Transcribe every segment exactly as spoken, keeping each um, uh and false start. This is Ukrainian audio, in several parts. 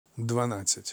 Дванадцять.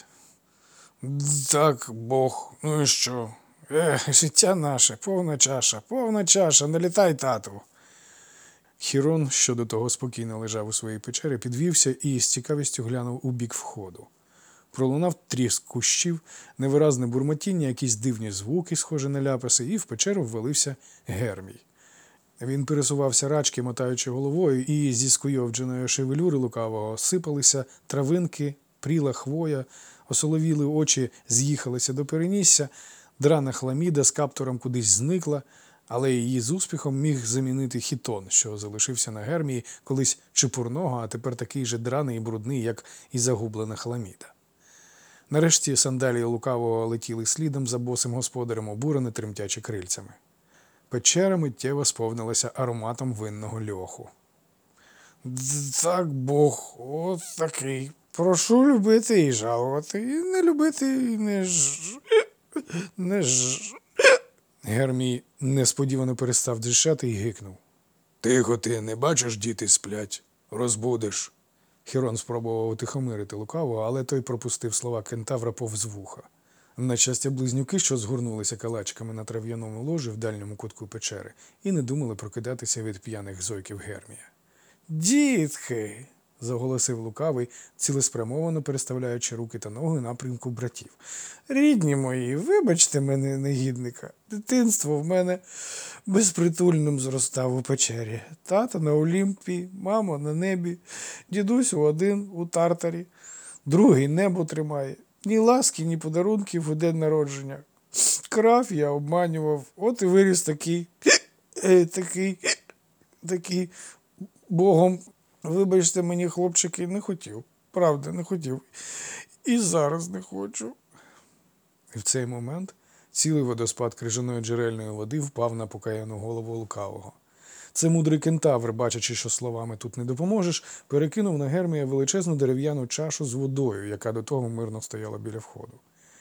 Так, Бог, ну і що? Ех, життя наше, повна чаша, повна чаша, налітай, тату. Хірон, що до того спокійно лежав у своїй печері, підвівся і з цікавістю глянув у бік входу. Пролунав тріск кущів, невиразне бурмотіння, якісь дивні звуки, схожі на ляпаси, і в печеру ввалився Гермій. Він пересувався рачки, мотаючи головою, і зі скуйовдженої шевелюри лукавого сипалися травинки, пріла хвоя, осоловіли очі з'їхалися до перенісся, драна хламіда з каптуром кудись зникла, але її з успіхом міг замінити хітон, що залишився на Гермії, колись чепурного, а тепер такий же драний і брудний, як і загублена хламіда. Нарешті сандалії лукавого летіли слідом за босим господарем, обурені тремтячи крильцями. Печера миттєво сповнилася ароматом винного льоху. Так, Бог, от такий. Прошу любити і жалувати, і не любити, і не ж... не ж... Гермій несподівано перестав дрижати і гикнув. Тихо ти, не бачиш, діти сплять? Розбудиш. Хірон спробував утихомирити лукавого, але той пропустив слова кентавра повз вуха. На щастя, близнюки, що згорнулися калачиками на трав'яному ложі в дальньому кутку печери, і не думали прокидатися від п'яних зойків Гермія. «Дітки!» – заголосив лукавий, цілеспрямовано переставляючи руки та ноги напрямку братів. «Рідні мої, вибачте мене, негідника. Дитинство в мене безпритульним зростав у печері. Тато на Олімпі, мама на небі, дідусь один у Тартарі, другий небо тримає. Ні ласки, ні подарунків у день народження. Крав я обманював, от і виріс такий, такий, такий, Богом, вибачте мені, хлопчики, не хотів, правда, не хотів. І зараз не хочу». І в цей момент цілий водоспад крижаної джерельної води впав на покаяну голову лукавого. Це мудрий кентавр, бачачи, що словами тут не допоможеш, перекинув на Гермія величезну дерев'яну чашу з водою, яка до того мирно стояла біля входу.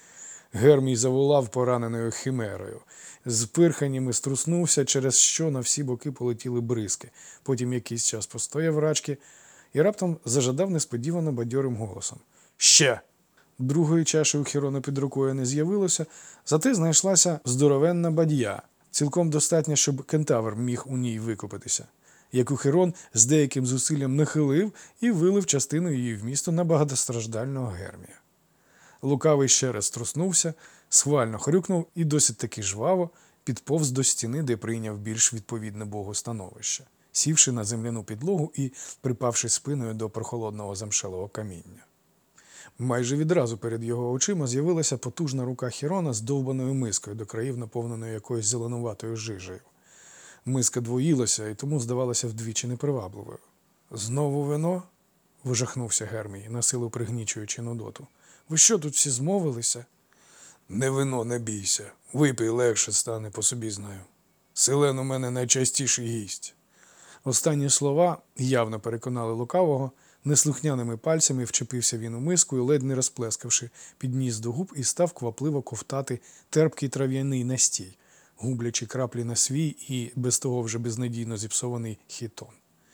Гермій заволав пораненою химерою. З пирханнями струснувся, через що на всі боки полетіли бризки. Потім якийсь час постояв рачки і раптом зажадав несподівано бадьорим голосом. «Ще!» Другої чаші у Хірона під рукою не з'явилося, зате знайшлася здоровенна бадья, цілком достатньо, щоб кентавр міг у ній викопатися, яку Хірон з деяким зусиллям нахилив і вилив частину її в місто на багатостраждального Гермія. Лукавий ще раз труснувся, схвально хрюкнув і досить таки жваво підповз до стіни, де прийняв більш відповідне Богу становище, сівши на земляну підлогу і припавши спиною до прохолодного замшелого каміння. Майже відразу перед його очима з'явилася потужна рука Хірона з довбаною мискою, до країв наповненою якоюсь зеленуватою жижею. Миска двоїлася і тому здавалася вдвічі непривабливою. «Знову вино?» – вижахнувся Гермій, насилу пригнічуючи нудоту. «Ви що, тут всі змовилися?» «Не вино, не бійся. Випий, легше стане, по собі знаю. Селен у мене найчастіший гість». Останні слова явно переконали лукавого. Неслухняними пальцями вчепився він у миску і, ледь не розплескавши, підніс до губ і став квапливо ковтати терпкий трав'яний настій, гублячи краплі на свій і без того вже безнадійно зіпсований хітон.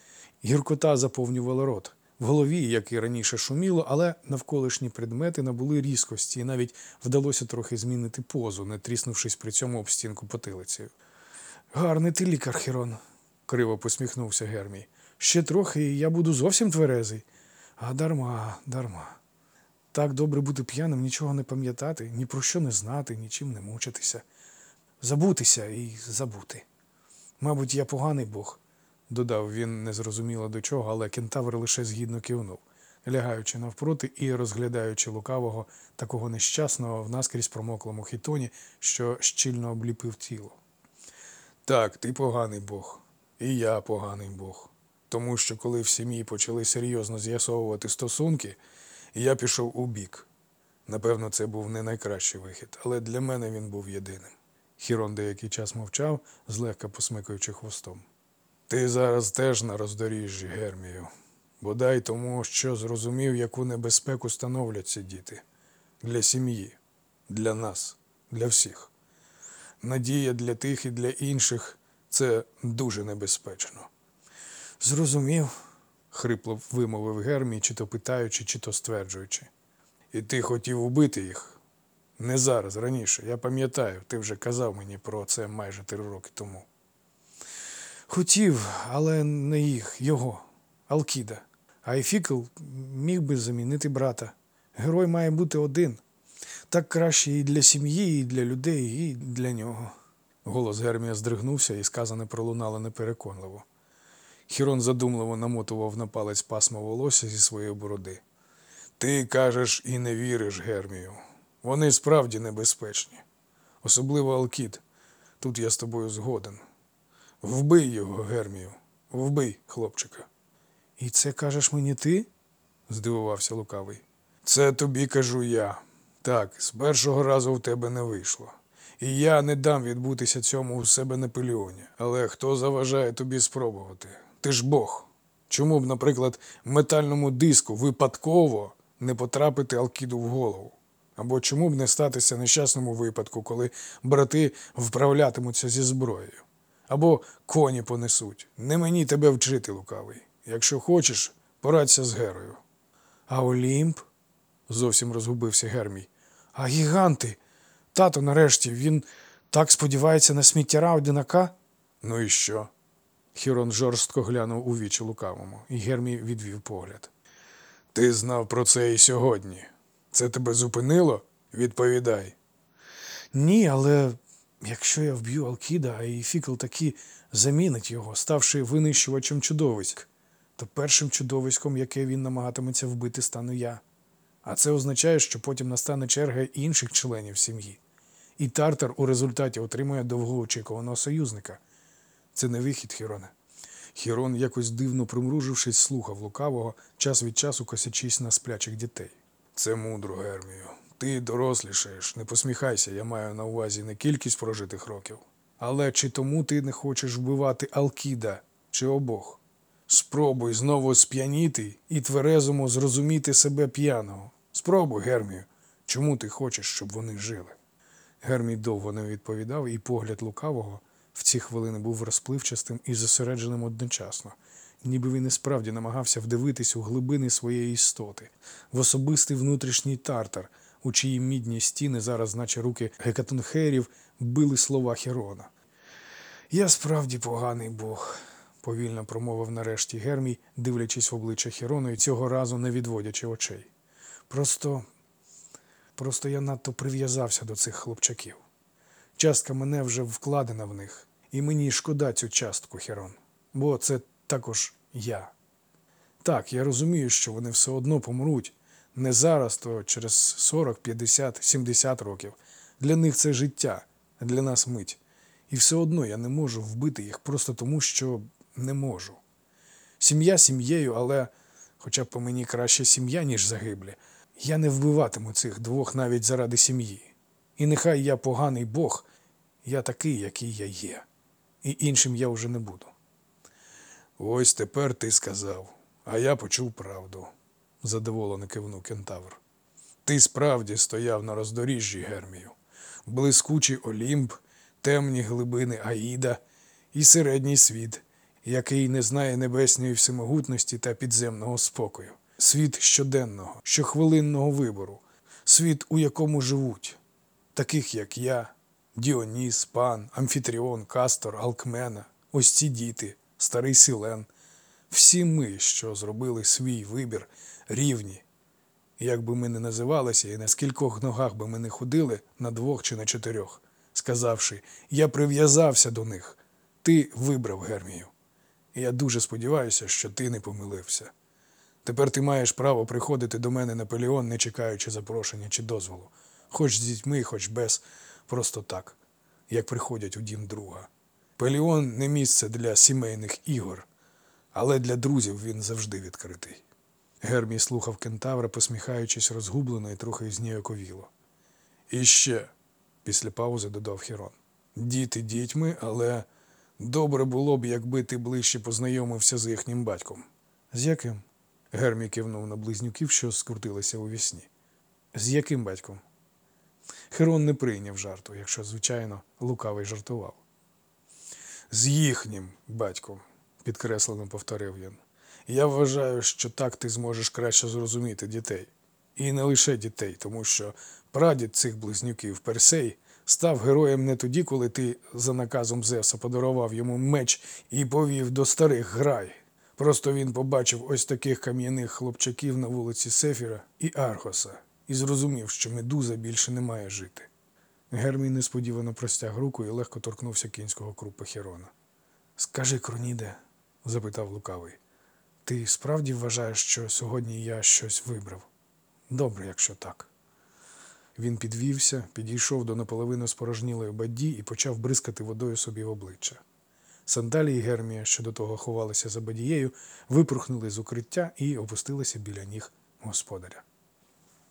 Гіркота заповнювала рот. В голові, як і раніше, шуміло, але навколишні предмети набули різкості, і навіть вдалося трохи змінити позу, не тріснувшись при цьому об стінку потилицею. «Гарний ти лікар, Хірон», – криво посміхнувся Гермій. «Ще трохи, і я буду зовсім тверезий. А дарма, дарма. Так добре бути п'яним, нічого не пам'ятати, ні про що не знати, нічим не мучитися. Забутися і забути. Мабуть, я поганий Бог», – додав він незрозуміло до чого, але кентавр лише згідно кивнув, лягаючи навпроти і розглядаючи лукавого, такого нещасного в наскрізь промоклому хітоні, що щільно обліпив тіло. «Так, ти поганий Бог. І я поганий Бог. Тому що коли в сім'ї почали серйозно з'ясовувати стосунки, я пішов у бік. Напевно, це був не найкращий вихід, але для мене він був єдиним». Хірон деякий час мовчав, злегка посмикаючи хвостом. «Ти зараз теж на роздоріжжі, Гермію. Бодай тому, що зрозумів, яку небезпеку становлять ці діти. Для сім'ї, для нас, для всіх. Надія для тих і для інших – це дуже небезпечно». «Зрозумів», – хрипло вимовив Гермій, чи то питаючи, чи то стверджуючи. І ти хотів убити їх? Не зараз, раніше. Я пам'ятаю, ти вже казав мені про це майже три роки тому. Хотів, але не їх, його, Алкіда. А Ефікл міг би замінити брата. Герой має бути один. Так краще і для сім'ї, і для людей, і для нього. Голос Гермія здригнувся, і сказане пролунало непереконливо. Хірон задумливо намотував на палець пасмо волосся зі своєї бороди. Ти кажеш і не віриш, Гермію. Вони справді небезпечні. Особливо Алкід. Тут я з тобою згоден. Вбий його, Гермію. Вбий, хлопчика. І це кажеш мені ти? Здивувався лукавий. Це тобі кажу я. Так, з першого разу в тебе не вийшло. І я не дам відбутися цьому у себе на Пеліоні. Але хто заважає тобі спробувати? Ти ж Бог. Чому б, наприклад, метальному диску випадково не потрапити Алкіду в голову? Або чому б не статися нещасному випадку, коли брати вправлятимуться зі зброєю? Або коні понесуть. Не мені тебе вчити, лукавий. Якщо хочеш, порадься з Герою. А Олімп? Зовсім розгубився Гермій. А гіганти? Тато, нарешті, він так сподівається на сміттяра одинака? Ну і що? Хірон жорстко глянув у вічі лукавому, і Гермій відвів погляд. Ти знав про це і сьогодні. Це тебе зупинило? Відповідай. Ні, але якщо я вб'ю Алкіда, а Ефікл таки замінить його, ставши винищувачем чудовиськ, то першим чудовиськом, яке він намагатиметься вбити, стану я. А це означає, що потім настане черга інших членів сім'ї. І Тартар у результаті отримує довгоочікуваного союзника. Це не вихід, Хіроне. Хірон, якось дивно примружившись, слухав лукавого, час від часу косячись на сплячих дітей. Це мудро, Гермію. Ти дорослішаєш, не посміхайся, я маю на увазі не кількість прожитих років. Але чи тому ти не хочеш вбивати Алкіда, чи обох? Спробуй знову сп'яніти і тверезому зрозуміти себе п'яного. Спробуй, Гермію, чому ти хочеш, щоб вони жили? Гермій довго не відповідав, і погляд лукавого в ці хвилини був розпливчастим і зосередженим одночасно, ніби він і справді намагався вдивитись у глибини своєї істоти, в особистий внутрішній Тартар, у чиї мідні стіни зараз, наче руки гекатонхерів, били слова Хірона. «Я справді поганий Бог», – повільно промовив нарешті Гермій, дивлячись в обличчя Хірону і цього разу не відводячи очей. «Просто... просто я надто прив'язався до цих хлопчаків. Частка мене вже вкладена в них, і мені шкода цю частку, Хірон, бо це також я. Так, я розумію, що вони все одно помруть, не зараз, то через сорок, п'ятдесят, сімдесят років. Для них це життя, а для нас мить. І все одно я не можу вбити їх просто тому, що не можу. Сім'я сім'єю, але, хоча б по мені краще сім'я, ніж загиблі, я не вбиватиму цих двох навіть заради сім'ї. І нехай я поганий Бог, я такий, який я є. І іншим я вже не буду». «Ось тепер ти сказав, а я почув правду», – задоволено кивнув кентавр. «Ти справді стояв на роздоріжжі, Гермію. Блискучий Олімп, темні глибини Аїда і середній світ, який не знає небесної всемогутності та підземного спокою. Світ щоденного, щохвилинного вибору. Світ, у якому живуть. Таких, як я, Діоніс, Пан, Амфітріон, Кастор, Алкмена, ось ці діти, старий Сілен. Всі ми, що зробили свій вибір, рівні. Як би ми не називалися і на скількох ногах би ми не ходили, на двох чи на чотирьох, сказавши, я прив'язався до них, ти вибрав, Гермію. І я дуже сподіваюся, що ти не помилився. Тепер ти маєш право приходити до мене на Пеліон, не чекаючи запрошення чи дозволу. Хоч з дітьми, хоч без, просто так, як приходять у дім друга. Пеліон не місце для сімейних ігор, але для друзів він завжди відкритий». Гермій слухав кентавра, посміхаючись розгублено і трохи зніяковіло. «І ще», – після паузи додав Хірон, – «діти дітьми, але добре було б, якби ти ближче познайомився з їхнім батьком». «З яким?» – Гермій кивнув на близнюків, що скрутилися у вісні. «З яким батьком?» Хірон не прийняв жарту, якщо, звичайно, лукавий жартував. «З їхнім батьком», – підкреслено повторив він. «Я вважаю, що так ти зможеш краще зрозуміти дітей». І не лише дітей, тому що прадід цих близнюків Персей став героєм не тоді, коли ти за наказом Зевса подарував йому меч і повів до старих Грай. Просто він побачив ось таких кам'яних хлопчаків на вулиці Сефіра і Аргоса і зрозумів, що Медуза більше не має жити. Гермій несподівано простяг руку і легко торкнувся кінського крупа Хірона. «Скажи, Кроніде», – запитав лукавий, – «ти справді вважаєш, що сьогодні я щось вибрав? Добре, якщо так». Він підвівся, підійшов до наполовину спорожнілої бадді і почав бризкати водою собі в обличчя. Сандалії Гермія, що до того ховалися за бадією, випорхнули з укриття і опустилися біля ніг господаря.